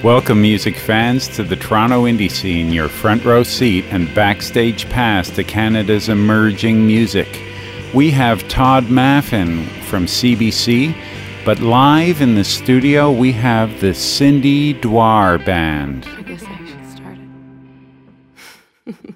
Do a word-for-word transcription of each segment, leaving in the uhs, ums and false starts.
Welcome, music fans, to the Toronto indie scene, your front row seat and backstage pass to Canada's emerging music. We have Todd Maffin from C B C, but live in the studio we have the Cindy Dwar Band. I guess I should start it.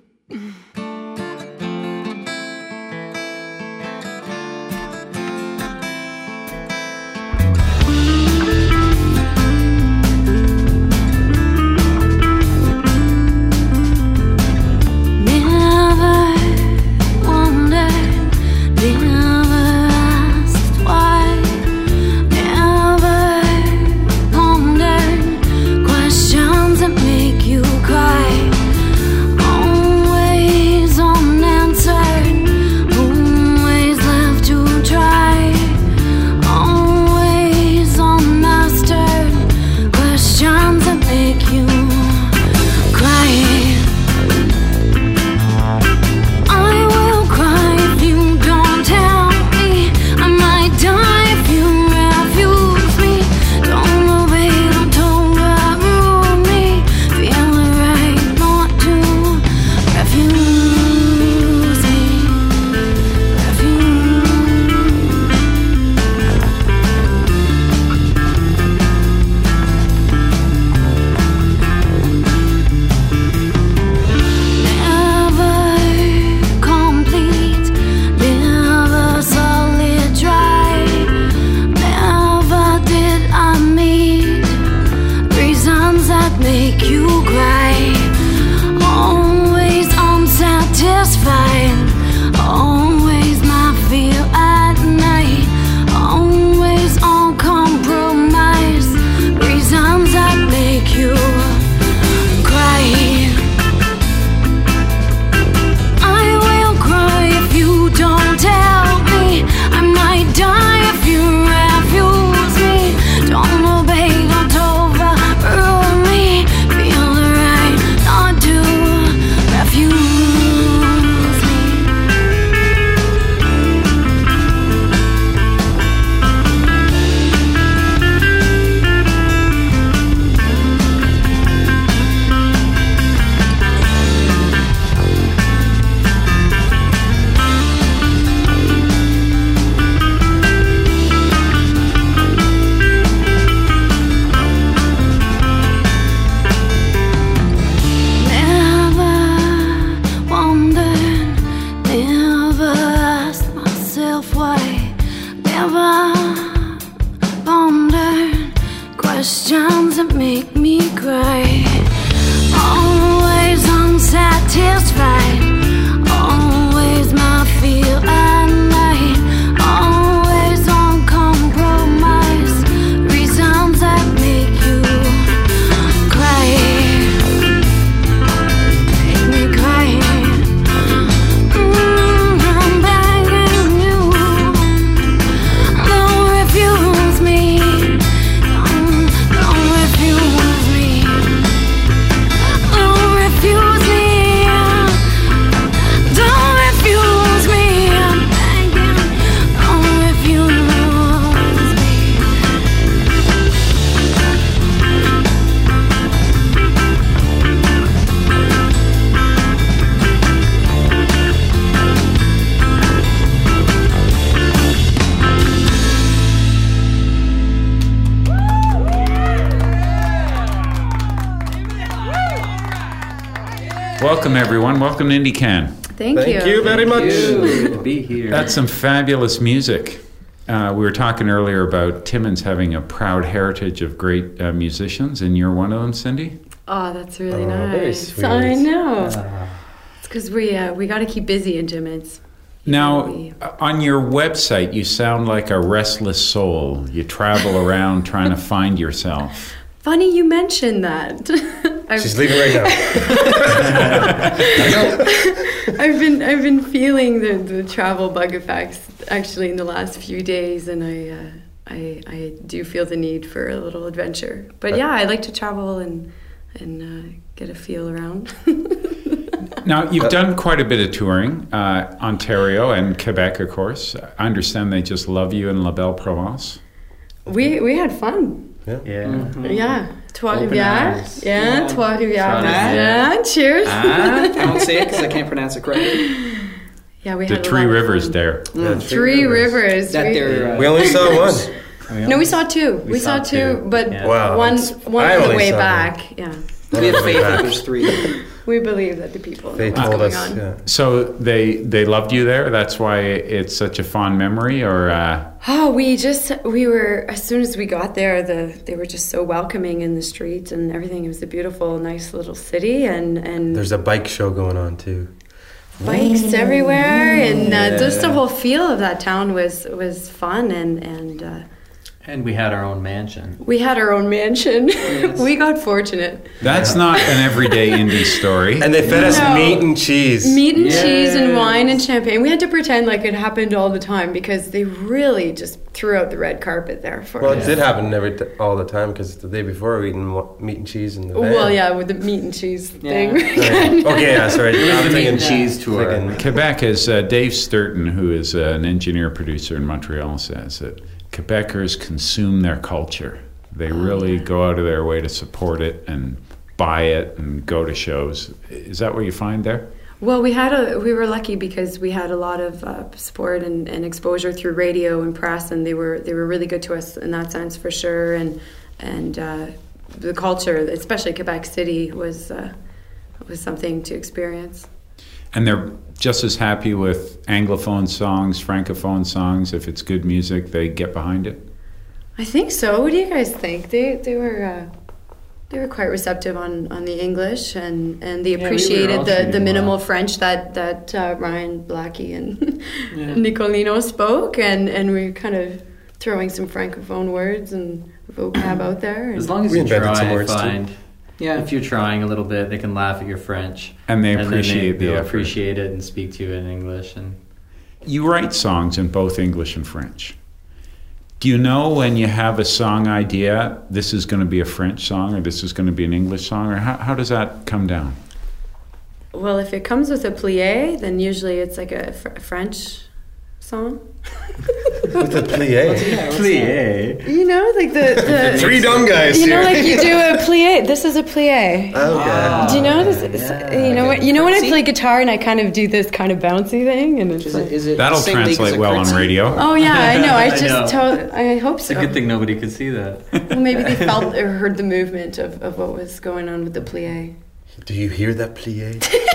Welcome, everyone. Welcome to IndieCan. Thank, Thank you. Thank you very much. Good to be here. That's some fabulous music. Uh, we were talking earlier about Timmins having a proud heritage of great uh, musicians, and you're one of them, Cindy? Oh, that's really Oh, very nice. sweet. I know. Ah. It's because we uh, we got to keep busy in Timmins. Now, We- on your website, you sound like a restless soul. You travel around trying to find yourself. Funny you mentioned that. I've, She's leaving right now. I've been I've been feeling the, the travel bug effects actually in the last few days, and I uh, I I do feel the need for a little adventure. But yeah, I like to travel and and uh, get a feel around. Now, you've done quite a bit of touring, uh, Ontario and Quebec, of course. I understand they just love you in La Belle Province. We we had fun. Yeah. Yeah. Yeah, Trois-Rivières. Yeah, Yeah. Trois-Rivières. Ah. Yeah, cheers. Ah, I won't say it because I can't pronounce it correctly. Yeah, we The had a Three lot of Rivers fun. there. Yeah, Three Rivers. That We- they're, uh, We only saw one. No, we saw two. We, We saw, saw two, two. but Yeah. Wow. one one I on the only way saw back. Yeah, we have faith that Back. there's three. we believe that the people They know what's told going us. on. Yeah. So they they loved you there. That's why it's such a fond memory, or uh, Oh, we just we were as soon as we got there, the they were just so welcoming in the streets and everything. It was a beautiful, nice little city, and and There's a bike show going on too. bikes everywhere, and uh, Yeah. just the whole feel of that town was was fun, and and. Uh, And we had our own mansion. we had our own mansion. Yes. We got fortunate. that's not an everyday indie story. And they fed us No. meat and cheese. Meat and cheese and Yes. wine and champagne. We had to pretend like it happened all the time because they really just threw out the red carpet there for Well, us. it did happen every t- all the time because the day before we were eating wa- meat and cheese in the van. Well, yeah, with the meat and cheese Yeah. thing. Right. Okay, yeah, sorry. It was I'm the meat thinking and cheese tour. friggin- Quebec, as uh, Dave Sturton, who is uh, an engineer producer in Montreal, says that Quebecers consume their culture. They really go out of their way to support it and buy it and go to shows. Is that what you find there? Well, we had a we were lucky because we had a lot of uh, support and, and exposure through radio and press, and they were they were really good to us in that sense for sure. And and uh, the culture, especially Quebec City, was uh, was something to experience. And they're just as happy with Anglophone songs, Francophone songs. If it's good music, they get behind it. I think so. What do you guys think? They they were uh, they were quite receptive on, on the English, and, and they we were appreciated all the, treated the minimal well. French that that uh, Ryan Blackie and Yeah. Nicolino spoke, and, and we were kind of throwing some francophone words and vocab out there. And As long as We you invented try, some I words, too. find Yeah. if you're trying a little bit, they can laugh at your French, And they then appreciate the they'll effort. appreciate it and speak to you in English. And You write songs in both English and French. Do you know when you have a song idea, this is going to be a French song or this is going to be an English song, or how, how does that come down? well, if it comes with a plie, then usually it's like a fr- French song. With the plie. Yeah, what's that? You know, like the, the Three dumb guys you know, here. like you do a plie. This is a plie. Okay. Do you know this? it's- yeah. you know what? You know when I See? play guitar and I kind of do this kind of bouncy thing, and it's Is like, it, is it That'll the same league as translate a well on curtsy? radio. oh yeah, I know. I I just know. told. I hope it's so. a good thing nobody could see that. Well, maybe they felt or heard the movement of, of what was going on with the plie. Do you hear that plie?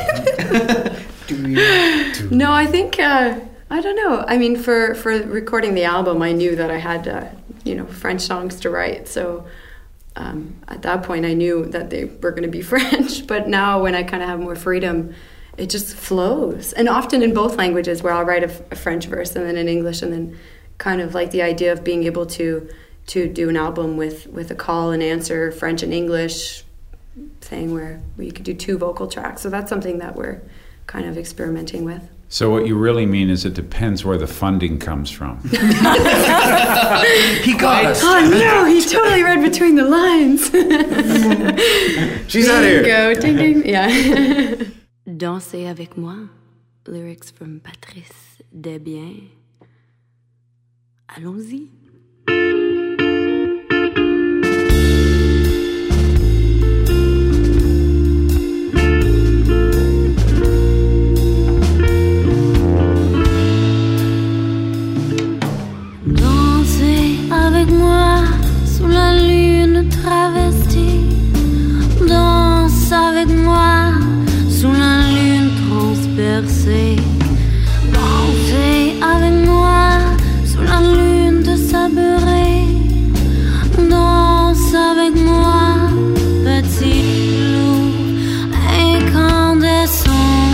Do you? No, I think uh, I don't know. I mean, for, for recording the album, I knew that I had uh, you know French songs to write. So um, at that point, I knew that they were going to be French. But now, when I kind of have more freedom, it just flows. And often in both languages, where I'll write a, a French verse and then in English, and then kind of like the idea of being able to to do an album with with a call and answer, French and English thing, where where you could do two vocal tracks. So that's something that we're kind of experimenting with. So what you really mean is it depends where the funding comes from. He got us. Oh no, he totally read between the lines. She's out here. Go, ding ding. Yeah. Dansez avec moi. Lyrics from Patrice Desbiens. Allons-y. Dansez avec moi sous la lune travestie. Danse avec moi sous la lune transpercée. Dansez avec moi sous la lune de sabrée. Danse avec moi, petit loup incandescent.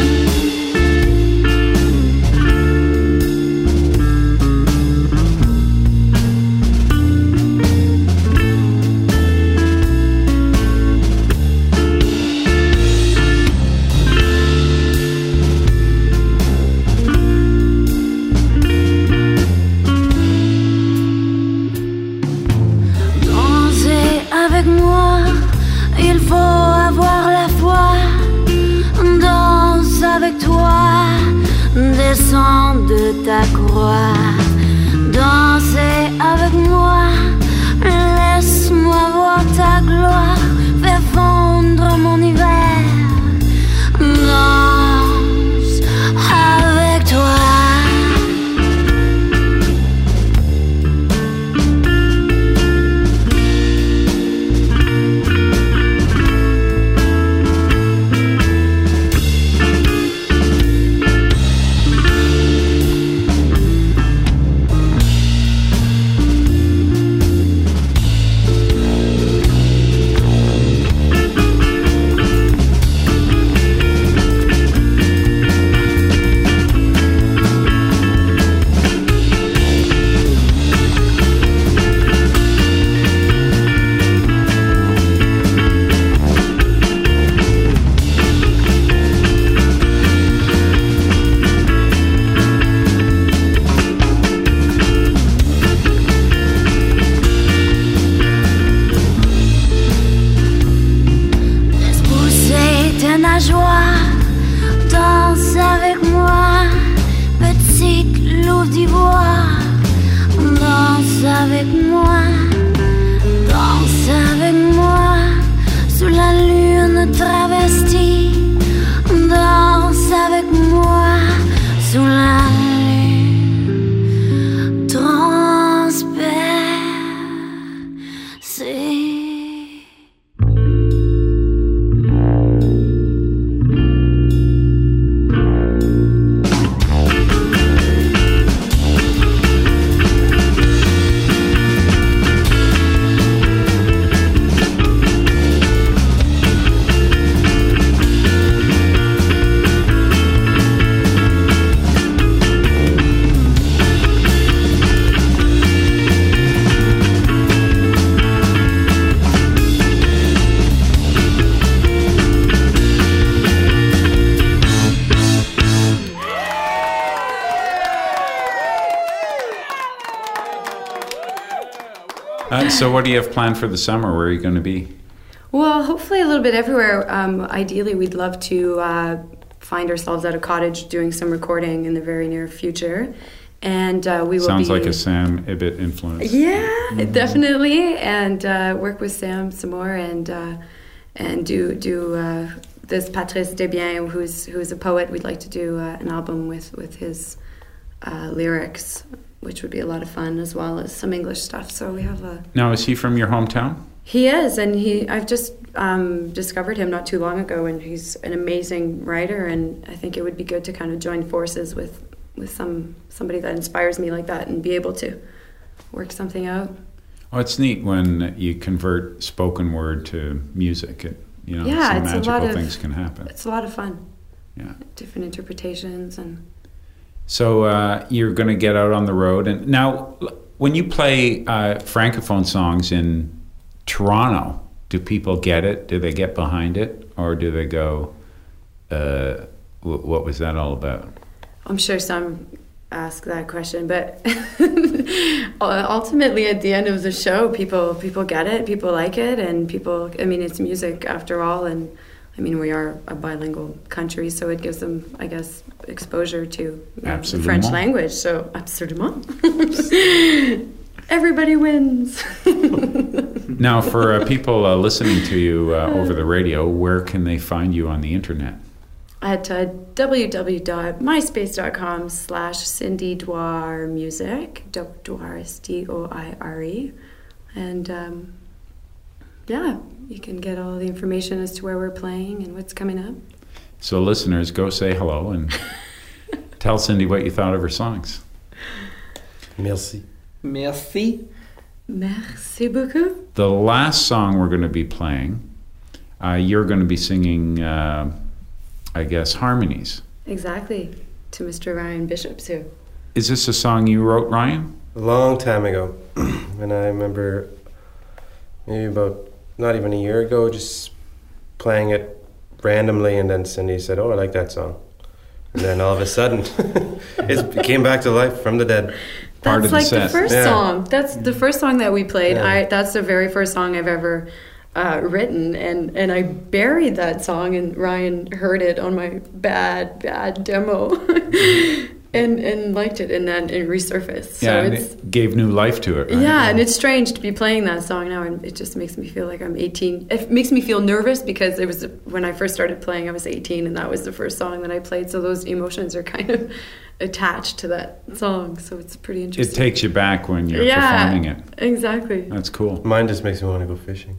Danser avec moi, il faut avoir la foi. Danse avec toi, descends de ta croix. Danser avec moi, laisse-moi voir ta gloire. avec moi, danse avec moi, sous la lune travestie, danse avec moi, sous la lune transpercée. Uh, so what do you have planned for the summer? Where are you going to be? Well, hopefully a little bit everywhere. Um, ideally, we'd love to uh, find ourselves at a cottage doing some recording in the very near future. And uh, we will Sounds be... like a Sam Ibbott influence. Yeah, mm-hmm. definitely. And uh, work with Sam some more and uh, and do do uh, this Patrice Desbiens, who's who's a poet. We'd like to do uh, an album with, with his uh, lyrics, which would be a lot of fun, as well as some English stuff. So we have a... Now, is he from your hometown? He is, and he I've just um, discovered him not too long ago, and he's an amazing writer, and I think it would be good to kind of join forces with, with some somebody that inspires me like that and be able to work something out. Oh, it's neat when you convert spoken word to music. It, you know, yeah, some it's magical a lot of, things can happen. It's a lot of fun. Yeah. Different interpretations and... So uh, you're going to get out on the road. And now, when you play uh, Francophone songs in Toronto, do people get it? Do they get behind it? Or do they go, uh, w- what was that all about? I'm sure some ask that question, but ultimately at the end of the show, people people get it, people like it, and people, I mean, it's music after all, and I mean, we are a bilingual country, so it gives them, I guess, exposure to you know, the French language. So, absolument. Everybody wins. Now, for uh, people uh, listening to you uh, over the radio, where can they find you on the internet? At uh, www.myspace.com slash Cindy Dwyer Music. Dwyer is D O I R E. And, um, yeah, you can get all the information as to where we're playing and what's coming up. So listeners, go say hello and tell Cindy what you thought of her songs. Merci. Merci. Merci beaucoup. The last song we're going to be playing, uh, you're going to be singing, uh, I guess, harmonies. Exactly. To Mister Ryan Bishop's here. Is this a song you wrote, Ryan? A long time ago. And I remember maybe about not even a year ago just playing it randomly, and then Cindy said, oh, I like that song. And then all of a sudden it came back to life from the dead. Part That's of like the, set. the first Yeah. song. That's the first song that we played. Yeah. I that's the very first song I've ever uh, written, and, and I buried that song, and Ryan heard it on my bad bad demo, and and liked it, and then it resurfaced. So Yeah, and it's it gave new life to it, right? yeah, and it's strange to be playing that song now, and it just makes me feel like I'm eighteen. It makes me feel nervous because it was when I first started playing, I was eighteen, and that was the first song that I played. So those emotions are kind of attached to that song. So it's pretty interesting. It takes you back when you're yeah, performing it. Exactly. That's cool. Mine just makes me want to go fishing.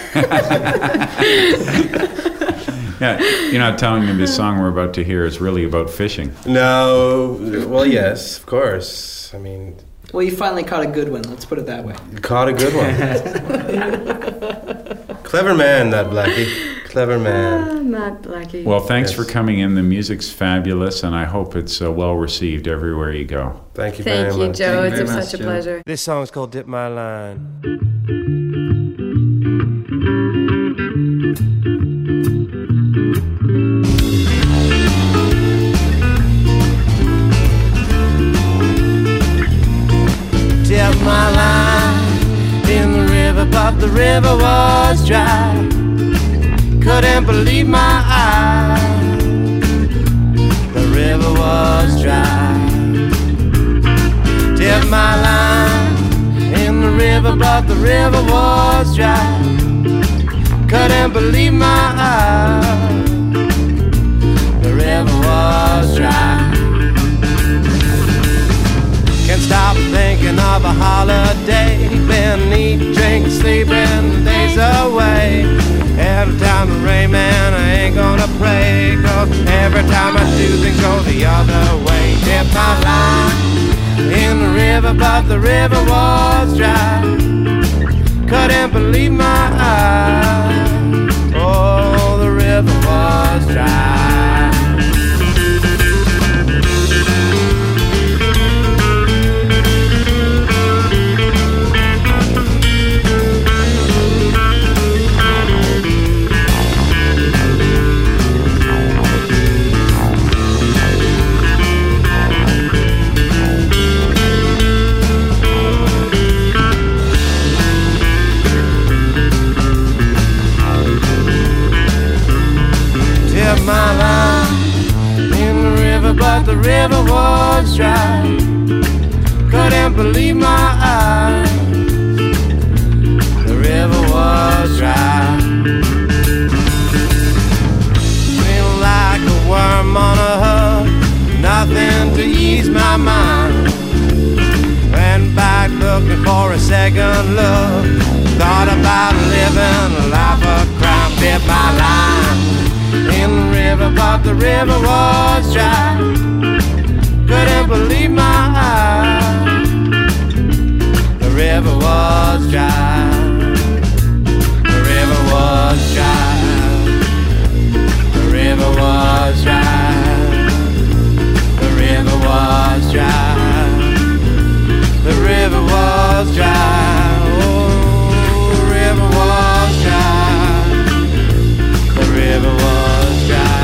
Yeah, you're not telling me this song we're about to hear is really about fishing. No, well, yes, of course. I mean, Well, you finally caught a good one. Let's put it that way. you caught a good one. Clever man, that Blackie. Clever man. Ah, Matt Blackie. Well, thanks Yes. for coming in. The music's fabulous, and I hope it's uh, well received everywhere you go. Thank you Thank very you, much. Joe. Thank It's you a- very such a much, Joe. pleasure. This song's called Dip My Line. Dip my line in the river, but the river was dry. Couldn't believe my eyes. The river was dry. Dip my line in the river was dry. Couldn't believe my eyes. The river was dry. Can't stop thinking of a holiday. Been eating, drinking, sleeping, the days away. Every time it rain, man, I ain't gonna pray. Cause every time I do, things go the other way. Dip my line in the river, but the river was dry. Couldn't believe my eyes. Oh, the river was dry. My line in the river, but the river was dry. Couldn't believe my eyes. The river was dry. Feel like a worm on a hook, nothing to ease my mind. Went back looking for a second look. Thought about living a life of crime. Bit my line in the river, but the river was dry. Couldn't believe my eyes. The river was dry. The river was dry. The river was dry. The river was dry. The river was dry. Oh, the river was dry. The river was dry.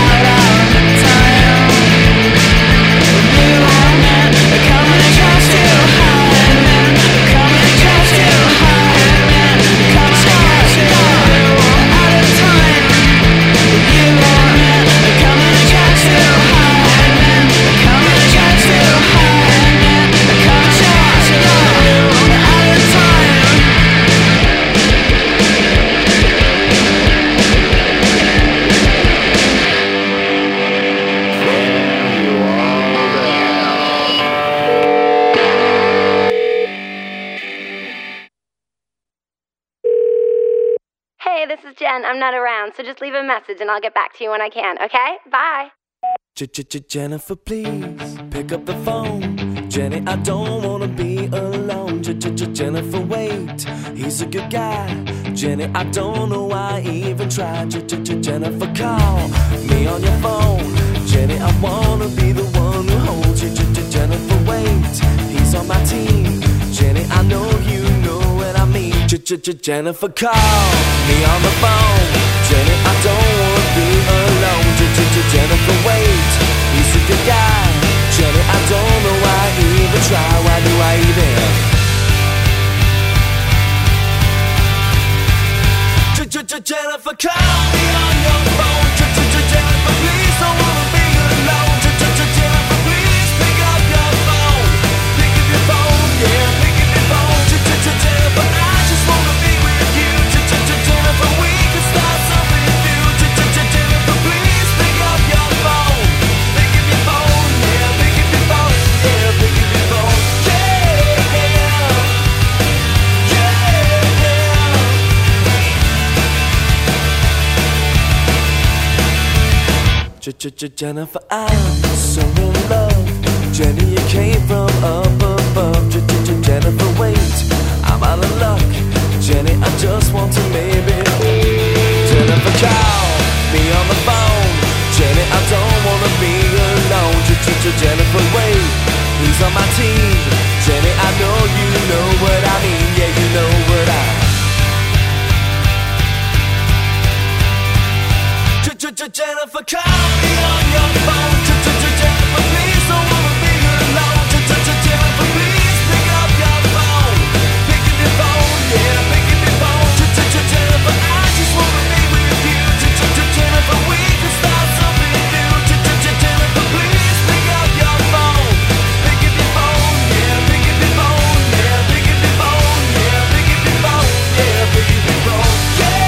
Trust you. Jen, I'm not around, so just leave a message and I'll get back to you when I can, okay? Bye. Jennifer, please pick up the phone. Jenny, I don't wanna be alone. Jennifer, wait, he's a good guy. Jenny, I don't know why I even tried. Jennifer, call me on your phone. Jenny, I wanna be the one who holds you. Jennifer, wait, he's on my team. Jenny, I know you know what I mean. Jennifer, call me on the phone. Jenny, I don't wanna be alone. Jennifer, wait, he's a good guy. Jenny, I don't know why I even try. Why do I even? Jennifer, call me on your phone. Jennifer, please, don't wanna be alone. Jennifer, please pick up your phone. Pick up your phone, yeah, pick up your phone. Jennifer, I just wanna be with you. Jennifer, we can start something new. Jennifer, please pick up your phone. Pick up your phone, yeah, pick up your phone, yeah, pick up your phone. Yeah, yeah, yeah. Jennifer, I'm so in love. Jenny, you came from up above. Jennifer, wait, I'm out of luck. Jenny, I just want to maybe. Jennifer, call me on the phone. Jenny, I don't wanna be alone. Jennifer, wait, he's on my team. Jenny, I know you know what I mean. Yeah, you know what I. Jennifer, call me on your phone. Jennifer, please don't wanna be alone. Jennifer, please pick up your phone. Pick up your phone, yeah, pick up your phone. Jennifer, I just wanna be with you. Jennifer, we can start something new. Jennifer, please pick up your phone. Pick up your phone, yeah, pick up your phone, yeah, pick up your phone, yeah, pick up your phone, yeah, pick up your phone, yeah.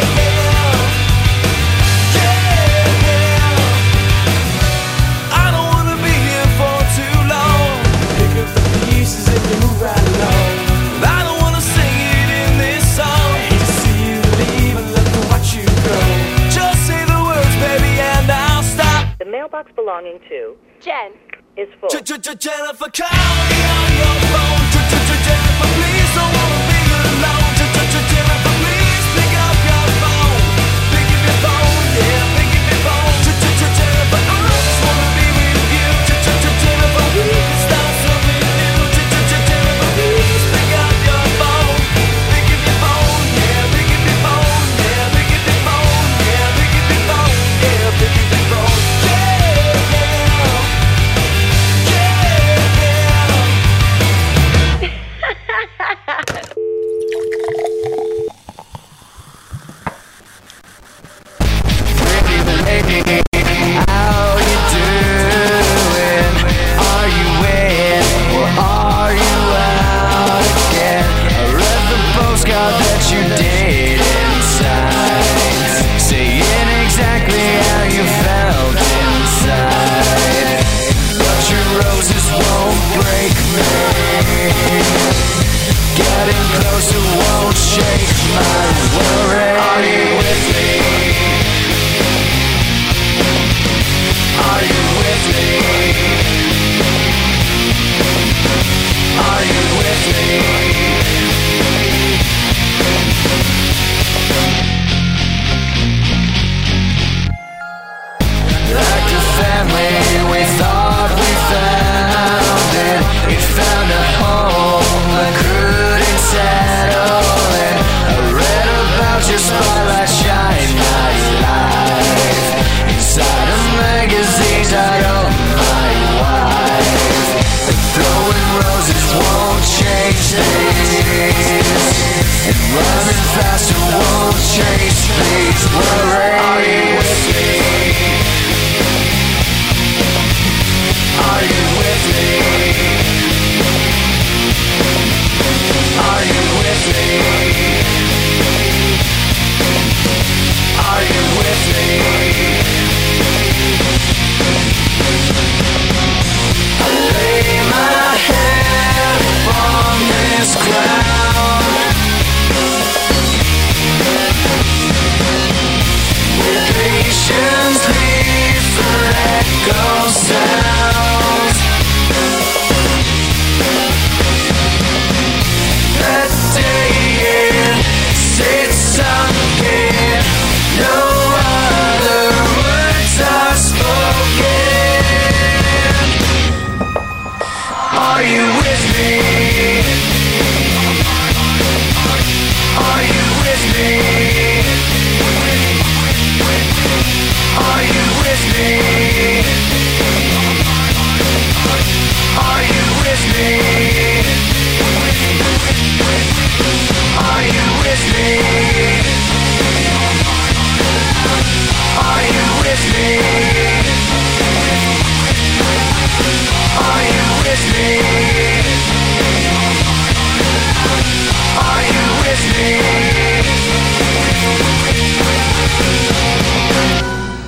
Mailbox belonging to Jen is full. Jennifer, call me on your phone. Jennifer, please don't wanna be alone. Jennifer, please pick up your phone. Pick up your phone, yeah, pick up your phone. Jennifer, I just wanna be with you. Jennifer, we can start something new. Jennifer, please pick up your phone. Pick up your phone, yeah, pick up your phone, yeah, pick up your phone, yeah, pick up your phone, yeah, pick up your phone.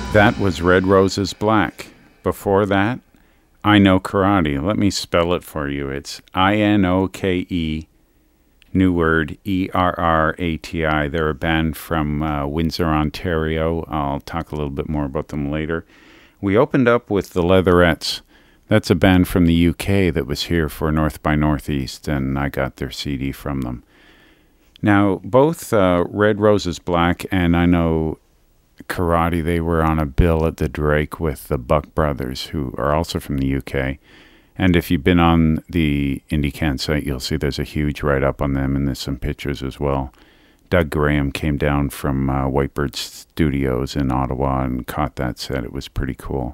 That was Red Roses Black. Before that, I Know Karate. Let me spell it for you. It's I N O K E, new word, E R R A T I. They're a band from uh, Windsor, Ontario. I'll talk a little bit more about them later. We opened up with the Leatherettes. That's a band from the U K that was here for North by Northeast, and I got their C D from them. Now, both uh, Red Roses Black and I Know Karate, they were on a bill at the Drake with the Buck Brothers, who are also from the U K. And if you've been on the IndieCan site, you'll see there's a huge write-up on them, and there's some pictures as well. Doug Graham came down from uh, Whitebird Studios in Ottawa and caught that set. It was pretty cool.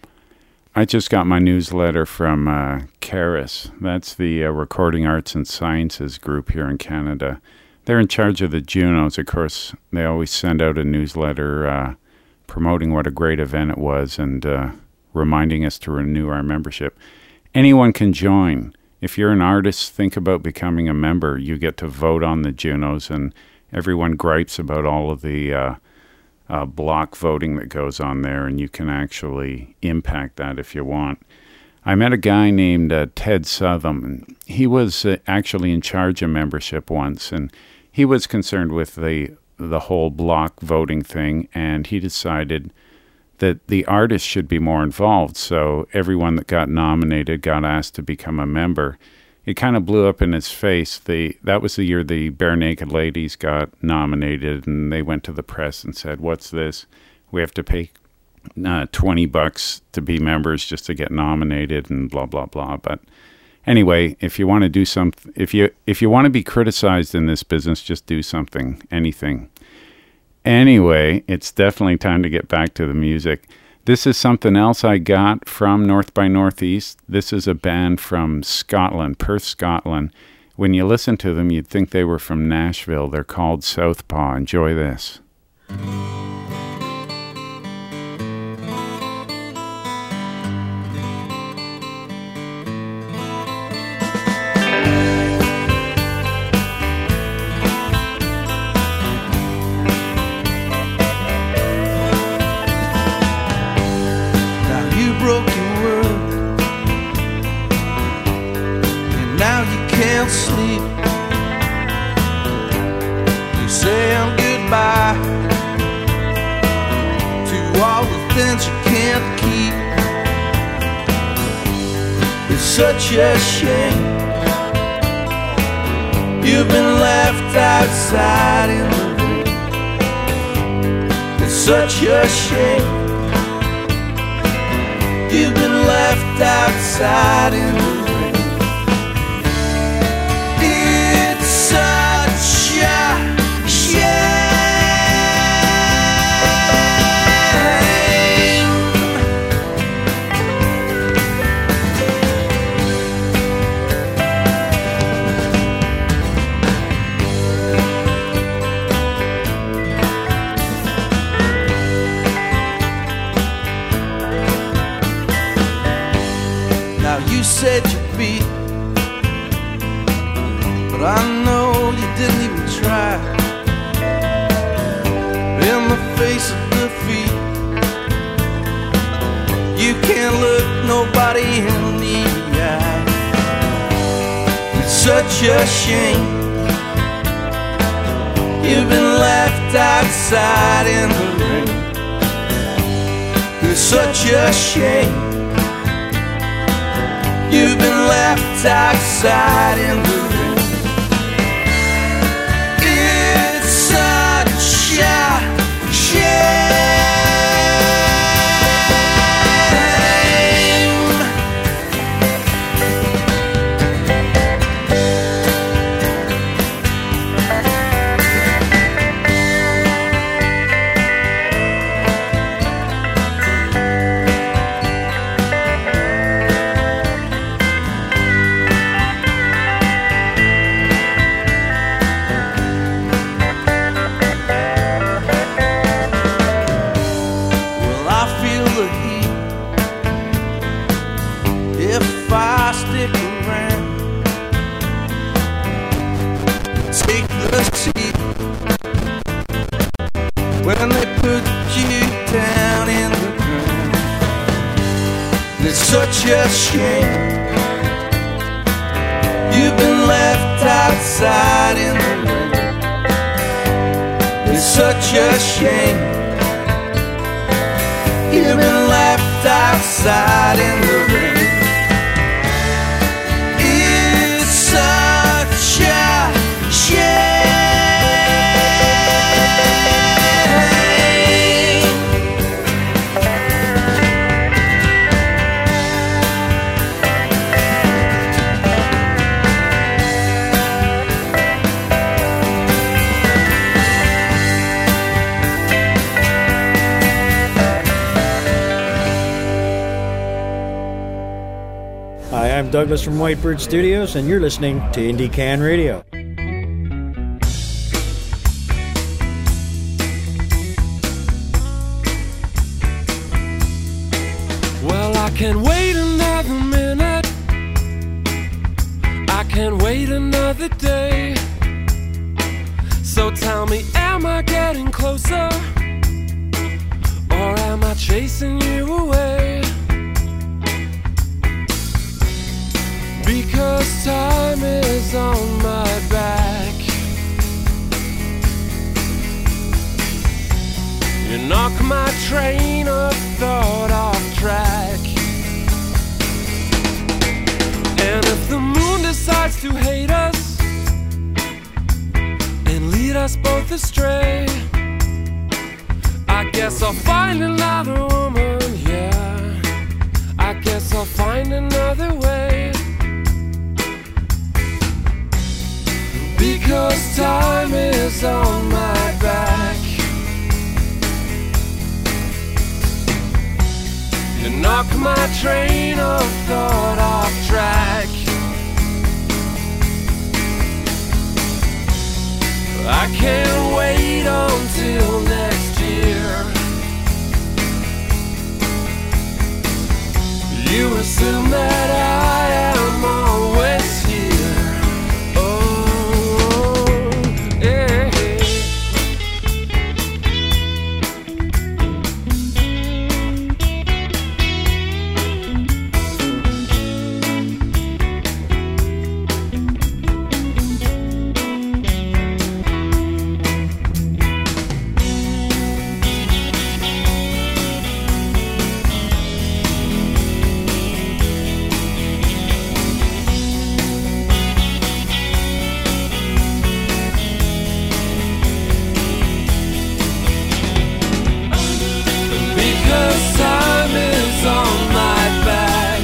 I just got my newsletter from uh, CARIS. That's the uh, Recording Arts and Sciences group here in Canada. They're in charge of the Junos. Of course, they always send out a newsletter uh, promoting what a great event it was and uh, reminding us to renew our membership. Anyone can join. If you're an artist, think about becoming a member. You get to vote on the Junos, and everyone gripes about all of the uh, uh, block voting that goes on there, and you can actually impact that if you want. I met a guy named uh, Ted Southam, and he was uh, actually in charge of membership once, and he was concerned with the the whole block voting thing, and he decided that the artists should be more involved. So everyone that got nominated got asked to become a member. It kind of blew up in his face. The that was the year the Bare Naked Ladies got nominated, and they went to the press and said, "What's this? We have to pay uh, twenty bucks to be members just to get nominated," and blah blah blah. But anyway, if you want to do something, if you if you want to be criticized in this business, just do something, anything. Anyway, it's definitely time to get back to the music. This is something else I got from North by Northeast. This is a band from Scotland, Perth, Scotland. When you listen to them, you'd think they were from Nashville. They're called Southpaw. Enjoy this. Sleep. You say I'm goodbye to all the things you can't keep. It's such a shame you've been left outside in the rain. It's such a shame you've been left outside in the rain. Said you'd be, but I know you didn't even try. In the face of defeat, you can't look nobody in the eye. It's such a shame you've been left outside in the rain. It's such a shame you've been left outside in the rain. It's such a shame. When they put you down in such a shame. You've been left outside in the rain. It's such a shame. You've been left outside in the rain. It's such a shame. Hi, I'm Douglas from Whitebird Studios, and you're listening to Indie Can Radio. Well, I can't wait another minute. I can't wait another day. So tell me, am I getting closer? Or am I chasing you away? Because time is on my back. You knock my train of thought off track. And if the moon decides to hate us and lead us both astray, I guess I'll find another woman, yeah. I guess I'll find another way. Because time is on my back. You knock my train of thought off track. I can't wait until next year. You assume that I am always here. Oh, yeah. Because time is on my back.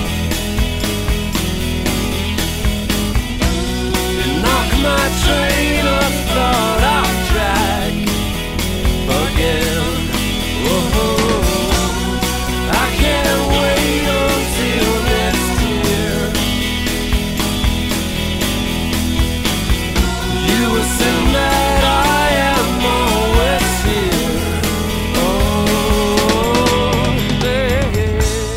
You knock my train of thought off track again. Whoa. I can't wait until next year. You assume that I am always here. Oh, yeah.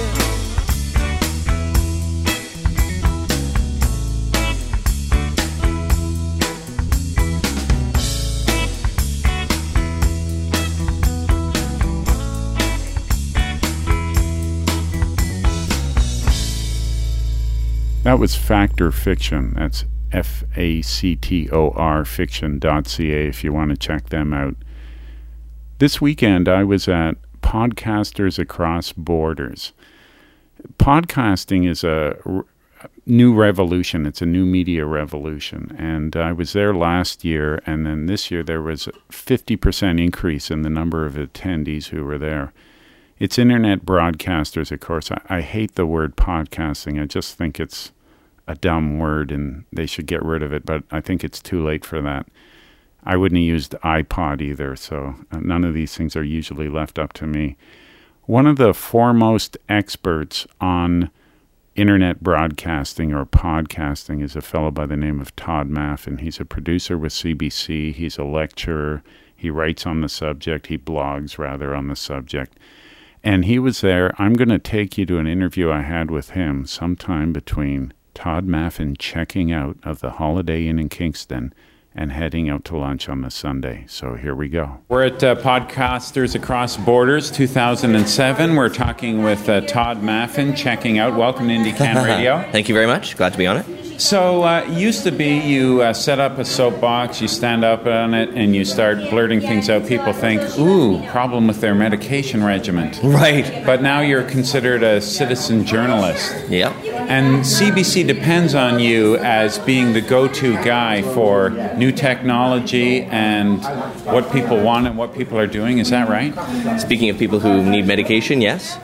That was Factor Fiction. That's F A C T O R fiction dot C A if you want to check them out. This weekend I was at Podcasters Across Borders. Podcasting is a r- new revolution. It's a new media revolution. And I was there last year, and then this year there was a fifty percent increase in the number of attendees who were there. It's internet broadcasters, of course. I, I hate the word podcasting. I just think it's a dumb word and they should get rid of it, but I think it's too late for that. I wouldn't have used iPod either, so none of these things are usually left up to me. One of the foremost experts on internet broadcasting or podcasting is a fellow by the name of Todd Maffin. He's a producer with C B C. He's a lecturer. He writes on the subject. He blogs, rather, on the subject. And he was there. I'm going to take you to an interview I had with him sometime between Todd Maffin checking out of the Holiday Inn in Kingston and heading out to lunch on the Sunday. So here we go. We're at uh, Podcasters Across Borders two thousand seven. We're talking with uh, Todd Maffin, checking out. Welcome to IndieCan Radio. Thank you very much. Glad to be on it. So, uh, it used to be you uh, set up a soapbox, you stand up on it, and you start blurting things out. People think, ooh, problem with their medication regimen. Right. But now you're considered a citizen journalist. Yeah. And C B C depends on you as being the go-to guy for new technology and what people want and what people are doing. Is that right? Speaking of people who need medication, yes.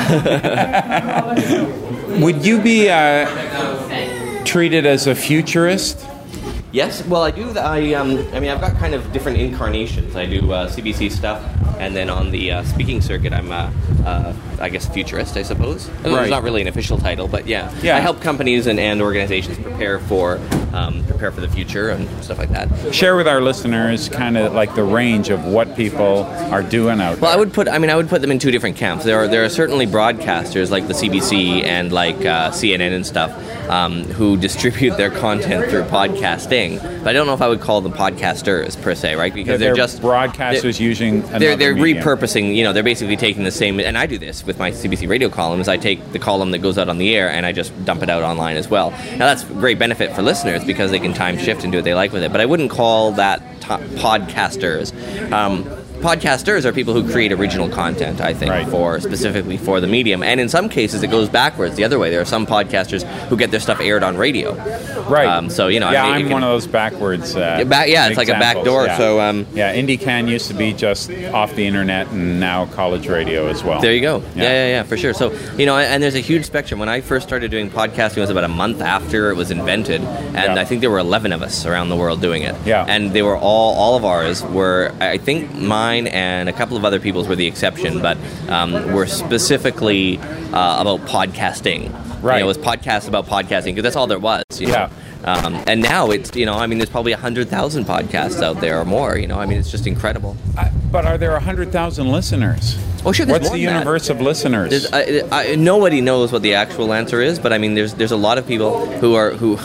Would you be... Uh, treated as a futurist? Yes, well, I do. I um, I mean, I've got kind of different incarnations. I do uh, C B C stuff, and then on the uh, speaking circuit, I'm, uh, uh, I guess, futurist, I suppose. Right. It's not really an official title, but yeah, yeah. I help companies and, and organizations prepare for um, prepare for the future and stuff like that. Share with our listeners kind of like the range of what people are doing out there. Well, I would put, I mean, I would put them in two different camps. There are there are certainly broadcasters like the C B C and like uh, C N N and stuff um, who distribute their content through podcasting. But I don't know if I would call them podcasters per se, right? Because they're, they're just broadcasters they're, using another they're they're medium. repurposing. You know, they're basically taking the same. And I do this with my C B C radio columns. I take the column that goes out on the air and I just dump it out online as well. Now that's great benefit for listeners because they can time shift and do what they like with it. But I wouldn't call that t- podcasters. Um, Podcasters are people who create original content, I think, right. for specifically for the medium. And in some cases, it goes backwards the other way. There are some podcasters who get their stuff aired on radio. Right. Um, so, you know, yeah, I mean, I'm can, one of those backwards. Uh, back, yeah, it's like a back door. Yeah. So, um, yeah, IndieCan used to be just off the internet, and now college radio as well. There you go. Yeah. yeah, yeah, yeah, for sure. So, you know, and there's a huge spectrum. When I first started doing podcasting, it was about a month after it was invented, and yeah. I think there were eleven of us around the world doing it. Yeah. And they were all, all of ours were, I think, mine and a couple of other people's were the exception, but um, were specifically uh, about podcasting. Right. You know, it was podcasts about podcasting because that's all there was. You know? Yeah. Um, and now it's, you know, I mean, there's probably one hundred thousand podcasts out there or more, you know, I mean, it's just incredible. Uh, but are there one hundred thousand listeners? Oh, sure, there's What's more the than universe that. of listeners? I, I, nobody knows what the actual answer is, but I mean, there's there's a lot of people who are, who...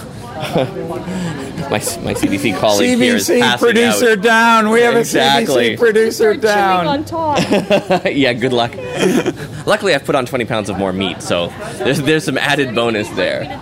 my my C B C colleague here is C B C passing producer out. down. We have exactly. a C B C producer You're down. on top. Yeah, good luck. Luckily, I've put on twenty pounds of more meat, so there's there's some added bonus there.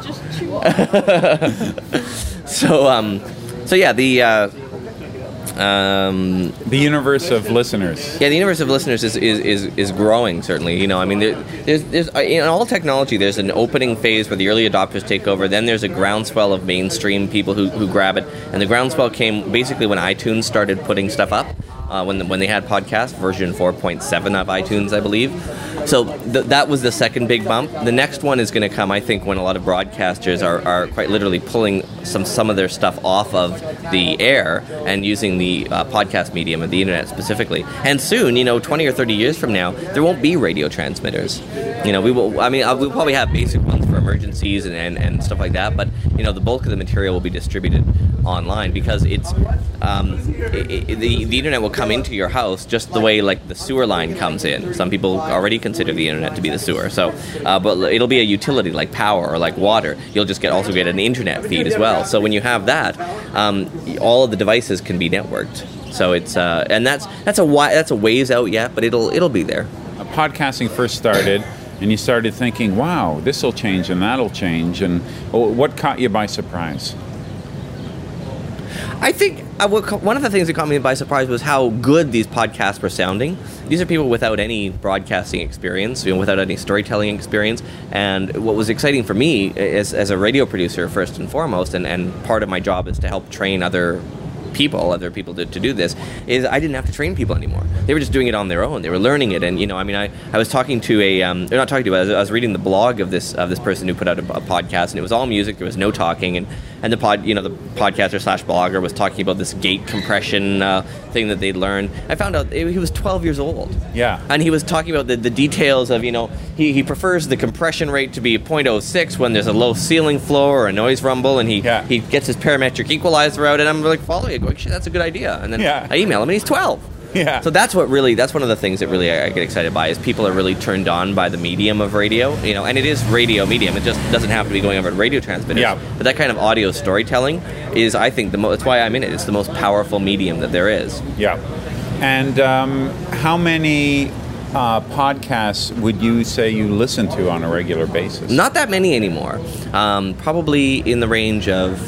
so um, so yeah, the. Uh, Um, the universe of listeners. Yeah, the universe of listeners is, is, is, is growing, certainly. You know, I mean, there, there's, there's in all technology, there's an opening phase where the early adopters take over. Then there's a groundswell of mainstream people who, who grab it. And the groundswell came basically when iTunes started putting stuff up. Uh, when the, when they had podcast version four point seven of iTunes, I believe. So th- that was the second big bump. The next one is going to come, I think, when a lot of broadcasters are, are quite literally pulling some some of their stuff off of the air and using the uh, podcast medium and the internet specifically. And soon, you know, twenty or thirty years from now, there won't be radio transmitters. You know, we will. I mean, uh, we'll probably have basic ones for emergencies and, and, and stuff like that. But you know, the bulk of the material will be distributed online because it's um, it, it, the the internet will come into your house just the way like the sewer line comes in. Some people already consider the internet to be the sewer. So, uh, but it'll be a utility like power or like water. You'll just get also get an internet feed as well. So when you have that, um, all of the devices can be networked. So it's uh, and that's that's a wi- that's a ways out yet, but it'll it'll be there. Uh, podcasting first started. And you started thinking, wow, this will change and that'll change. And oh, what caught you by surprise? I think uh, one of the things that caught me by surprise was how good these podcasts were sounding. These are people without any broadcasting experience, you know, without any storytelling experience. And what was exciting for me as, as a radio producer, first and foremost, and, and part of my job is to help train other people, other people to, to do this, is I didn't have to train people anymore. They were just doing it on their own. They were learning it, and you know, I mean, I, I was talking to a, um, or not talking to, but I was, I was reading the blog of this of this person who put out a, a podcast, and it was all music. There was no talking, and and the pod, you know, the podcaster slash blogger was talking about this gate compression uh, thing that they'd learned. I found out he was twelve years old. Yeah, and he was talking about the, the details of, you know, he, he prefers the compression rate to be zero point zero six when there's a low ceiling flow or a noise rumble, and he yeah. he gets his parametric equalizer out, and I'm like following it, going, shit, that's a good idea. And then yeah. I email him, and he's twelve. Yeah. So that's what really, that's one of the things that really I, I get excited by is people are really turned on by the medium of radio, you know, and it is radio medium. It just doesn't have to be going over to radio transmitters. Yeah. But that kind of audio storytelling is, I think, the most, that's why I'm in it. It's the most powerful medium that there is. Yeah. And um, how many uh, podcasts would you say you listen to on a regular basis? Not that many anymore. Um, probably in the range of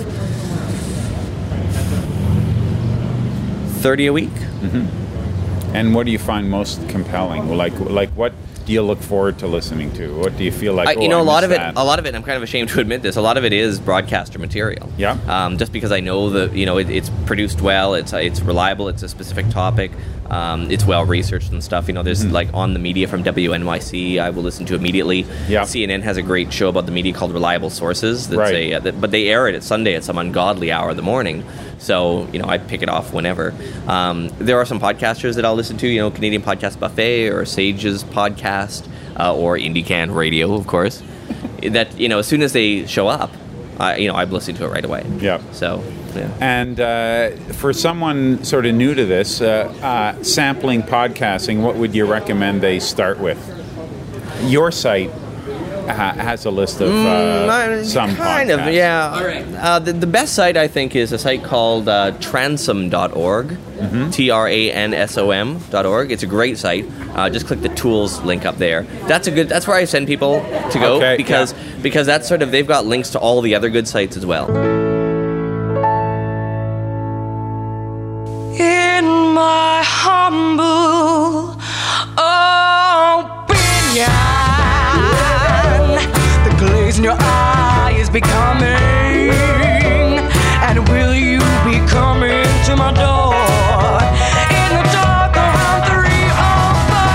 thirty a week. Mm-hmm. And what do you find most compelling? Like, like what do you look forward to listening to? What do you feel like? I, oh, you know, I a lot of missed it. that. A lot of it. I'm kind of ashamed to admit this. A lot of it is broadcaster material. Yeah. Um, just because I know that you know it, it's produced well, it's it's reliable, it's a specific topic, um, it's well researched and stuff. You know, there's Mm-hmm. like on the media from W N Y C. I will listen to immediately. Yeah. C N N has a great show about the media called Reliable Sources. That's Right. a, uh, that, but they air it at Sunday at some ungodly hour of the morning. So you know, I pick it off whenever. Um, there are some podcasters that I'll listen to. You know, Canadian Podcast Buffet or Sage's podcast. Uh, or IndieCan Radio, of course. That, you know, as soon as they show up, uh, you know, I'm listening to it right away. Yeah. So, yeah. And uh, for someone sort of new to this, uh, uh, sampling podcasting, what would you recommend they start with? Your site ha- has a list of uh, Mm, some kind podcasts. of, yeah. All right. Uh, the, the best site, I think, is a site called uh, transom dot org. Mm-hmm. T R A N S O M dot org. It's a great site. Uh, just click the tools link up there. That's a good. That's where I send people to go Okay, because yeah. because that's sort of they've got links to all the other good sites as well. In my humble opinion, the glaze in your eye is becoming. And will you be coming to my door in the dark around three oh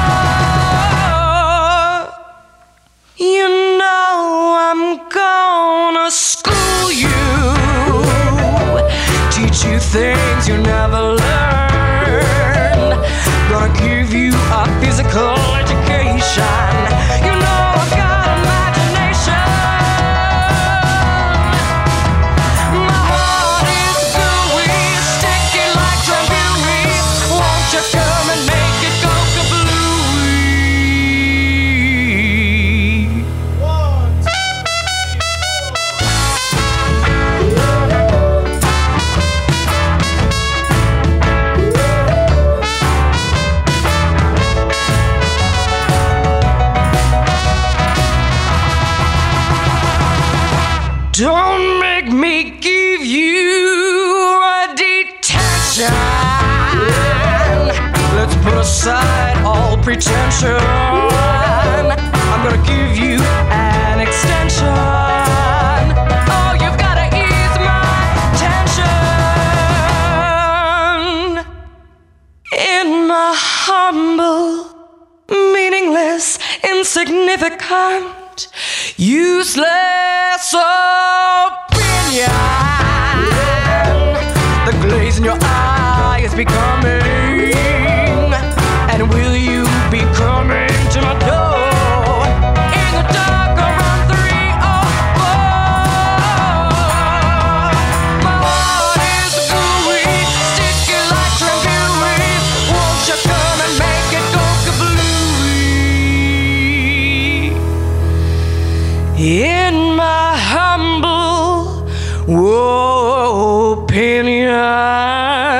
four? You know I'm gonna school you, teach you things you never learned, gonna give you a physical education. You know I got imagination. My heart is gooey, sticky like Drambuie. Won't you come and make it go kablooey? Don't make me give you a detention. Let's put aside all pretension. I'm gonna give you an extension. Oh, you've gotta ease my tension. In my humble, meaningless, insignificant, useless opinion, the glaze in your eye is becoming. And will you be coming to my door in the dark around three oh four? My heart is gooey, sticky like Drambuie. Won't you come and make it go kablooey? In my humble opinion.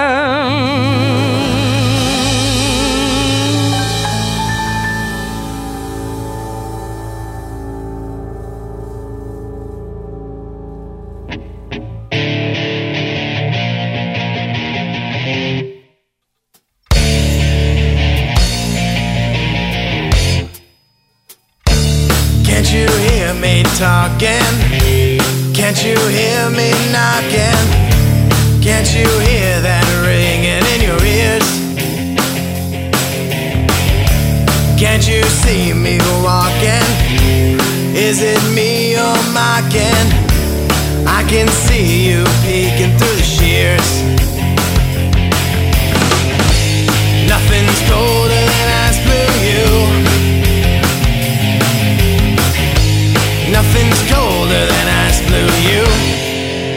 Can't you hear me talking? Can't you hear me knocking? Can't you hear that ringing in your ears? Can't you see me walking? Is it me you're mocking? I can see you peeking through the shears. Nothing's colder than ice blue you. Nothing's colder than ice blue you.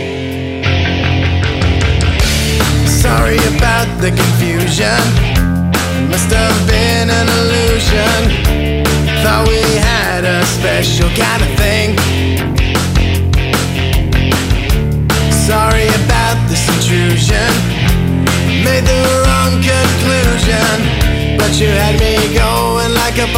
Sorry about the confusion.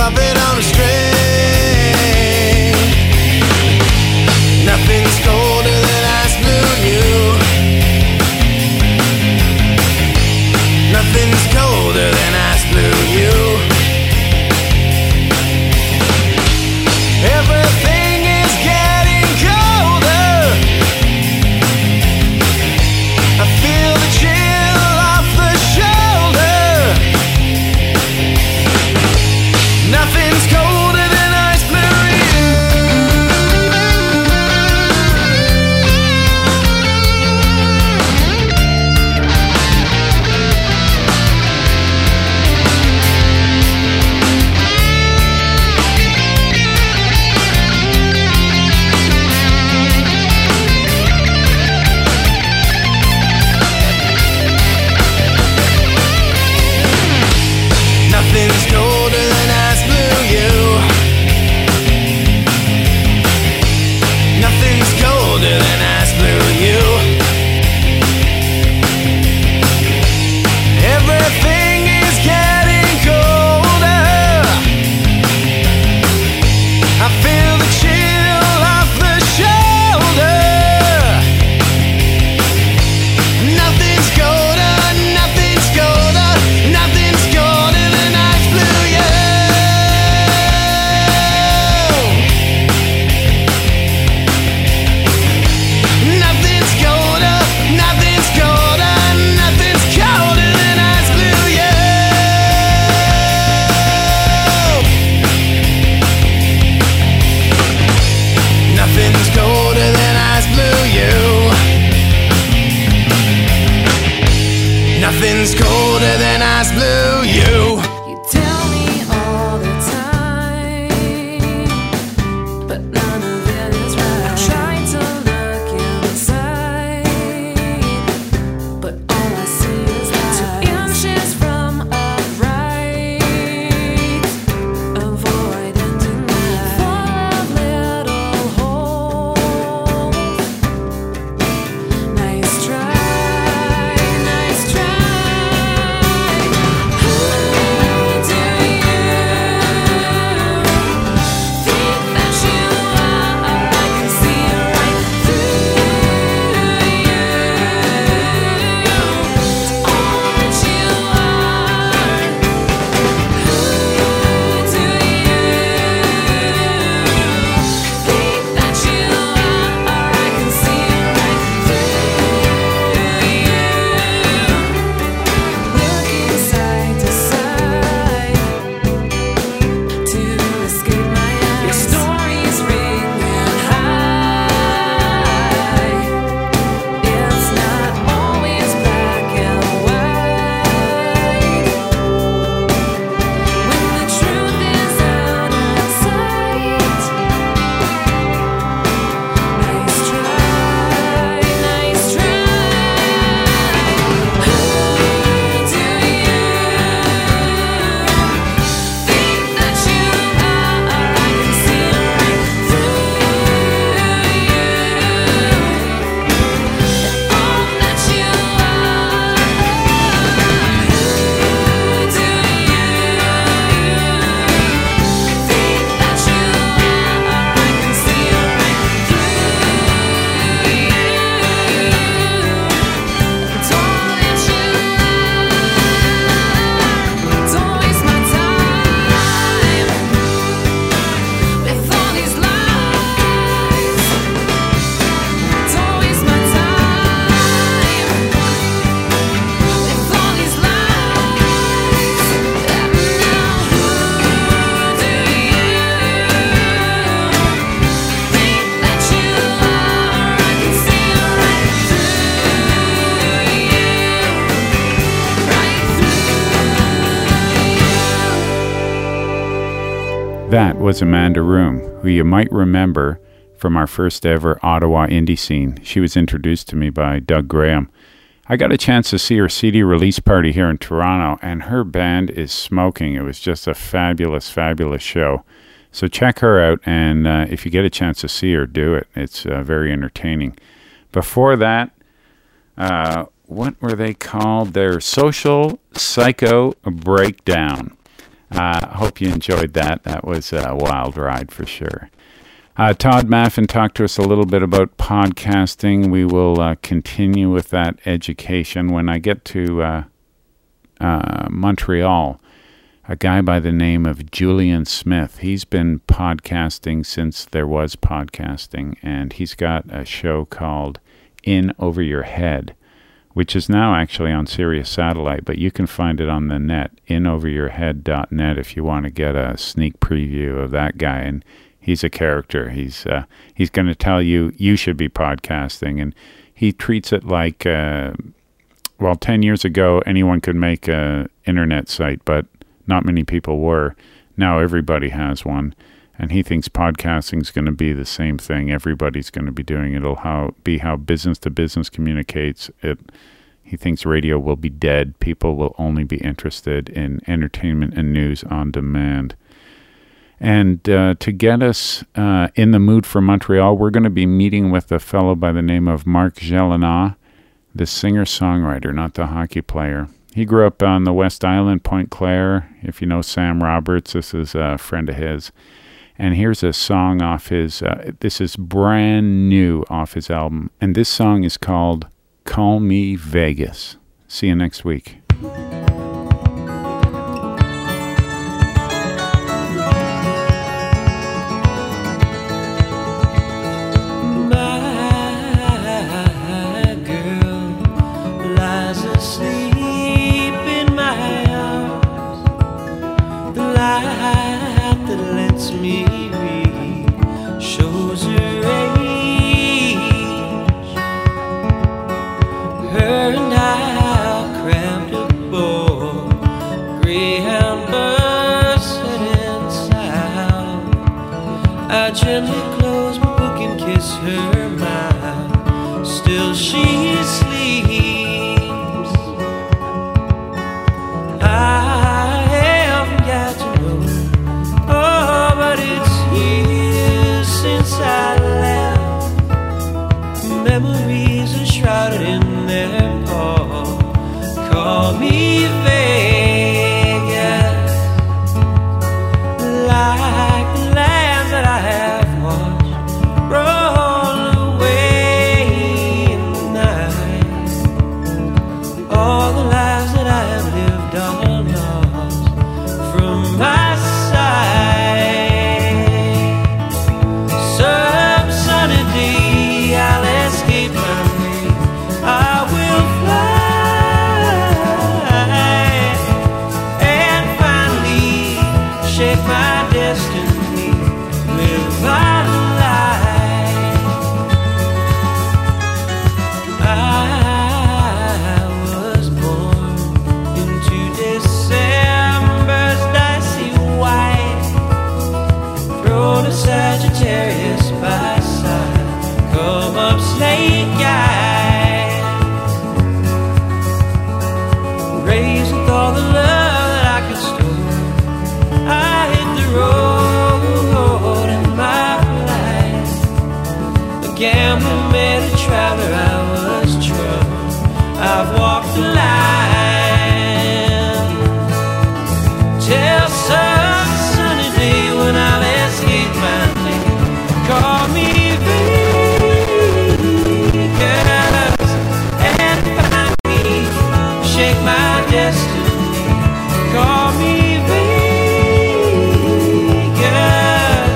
puppet on a string. Nothing's colder than ice blue you. Nothing's colder than ice blue you. Everything is getting colder. I feel the chill off the shoulder. Nothing's colder than ice blue you. Nothing's colder than ice blue you. Nothing's colder than ice blue you. Everything is getting colder. I feel the chill off the shoulder. Nothing's colder, nothing's colder, nothing's colder than ice blue you. Nothing's colder, nothing's colder, nothing's colder than ice blue you. Nothing's colder than ice blue you. Nothing's colder than ice blue you. You tell me all the time, but none of it is right. I try to look inside, but all I see is lies. Two inches from upright, avoid and deny. Full of little holes. Nice try, nice try. Who do you think that you are? I can see right through you. All that you are. Who do you think that you are? I can see right through you. Looking side to side to escape my eyes. Your stories ring high. It's not always black and white. When the truth is out of sight. Nice try, nice try. Who do you think that you are? I can see right through you. All that you are. Who do you think that you are? I can see right through you. Don't let you don't waste my time with all these lies. Don't waste my time with all these lies. Now who do you think that you are? I can see right through you, right through you. That was Amanda Room, who you might remember from our first ever Ottawa indie scene. She was introduced to me by Doug Graham. I got a chance to see her C D release party here in Toronto, and her band is smoking. It was just a fabulous, fabulous show. So check her out, and uh, if you get a chance to see her, do it. It's uh, very entertaining. Before that, uh, what were they called? Their Social Psycho Breakdown. Uh, hope you enjoyed that. That was a wild ride for sure. Uh, Todd Maffin talked to us a little bit about podcasting. We will uh, continue with that education. When I get to uh, uh, Montreal, a guy by the name of Julian Smith, he's been podcasting since there was podcasting, and he's got a show called In Over Your Head, which is now actually on Sirius Satellite, but you can find it on the net, in over your head dot net, if you want to get a sneak preview of that guy. And he's a character. He's uh, he's going to tell you you should be podcasting, and he treats it like, uh, well, ten years ago, anyone could make a internet site, but not many people were. Now everybody has one, and he thinks podcasting is going to be the same thing. Everybody's going to be doing it. It'll how, be how business to business communicates. It. He thinks radio will be dead. People will only be interested in entertainment and news on demand. And uh, to get us uh, in the mood for Montreal, we're going to be meeting with a fellow by the name of Marc Gelinas, the singer-songwriter, not the hockey player. He grew up on the West Island, Point Claire. If you know Sam Roberts, this is a friend of his. And here's a song off his, uh, this is brand new off his album. And this song is called Call Me Vegas. See you next week. I gently close my book and kiss her mouth. Still she sleeps. I haven't got to know, oh, but it's years since I left. Memories are shrouded in their pall. Call me Vegas, like the land that I have watched roll away in the night. All the lives that I have lived are lost from my sight. Some sunny day I'll escape my way. I will fly and finally shake my destiny with my life. I was born into December's dicey white. Throw the Sagittarius by side. Come up, snake eyes. Raised with all the love that I could store. I hit the road in my life. A gambler made a traveler, I was troubled. I've walked the line till some sunny day when I'll escape my name. Call me Vegas and find me, shake my destiny. Call me Vegas,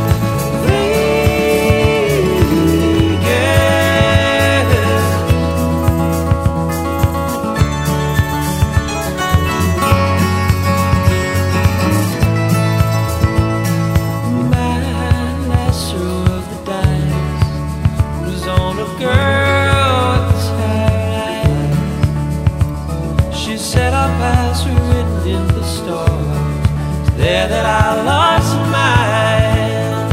my last throw of the dice was on a girl with her eyes. She said our paths were written in the stars. It's there that I lost mine.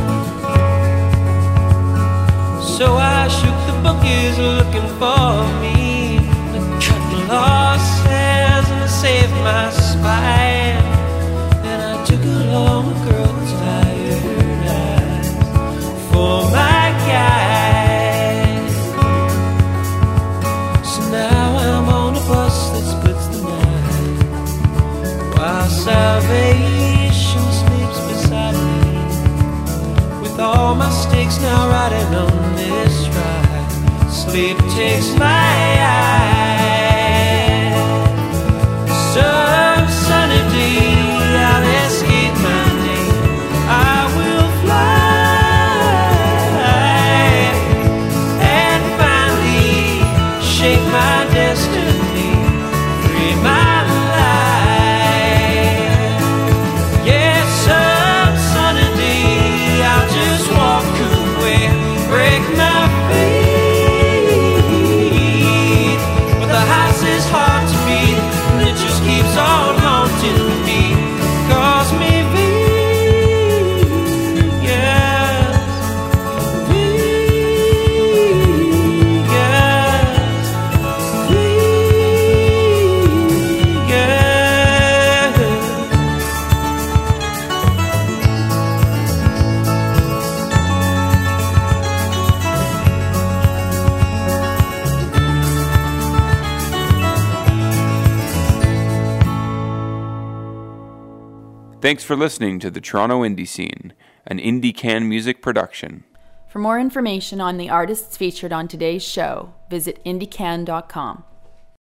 So I shook the bookies looking for me. I cut the losses and I saved my spine. And I took along a girl with tired eyes for my guide. So now I'm on a bus that splits the night while salvation baby takes my eye. Some sunny day I'll escape my name. I will fly and finally shape my destiny, free my life. Yes, some sunny day I'll just walk away, break my feet. But the house is hard to beat, and it just keeps on haunting me. Calls me Vegas, Vegas, Vegas. Thanks for listening to the Toronto Indie Scene, an Indie Can music production. For more information on the artists featured on today's show, visit indie can dot com.